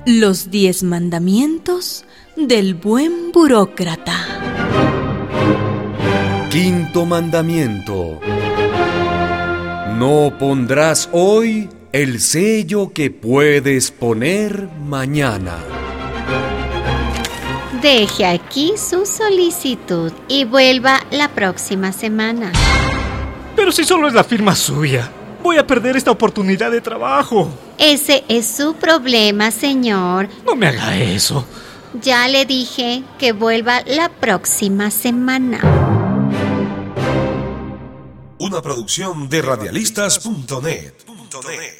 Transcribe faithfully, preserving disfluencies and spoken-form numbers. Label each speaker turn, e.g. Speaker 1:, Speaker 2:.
Speaker 1: Los diez mandamientos del buen burócrata.
Speaker 2: Quinto mandamiento. No pondrás hoy el sello que puedes poner mañana.
Speaker 3: Deje aquí su solicitud y vuelva la próxima semana.
Speaker 4: Pero si solo es la firma suya, voy a perder esta oportunidad de trabajo.
Speaker 3: Ese es su problema, señor.
Speaker 4: No me haga eso.
Speaker 3: Ya le dije que vuelva la próxima semana.
Speaker 5: Una producción de radialistas punto net.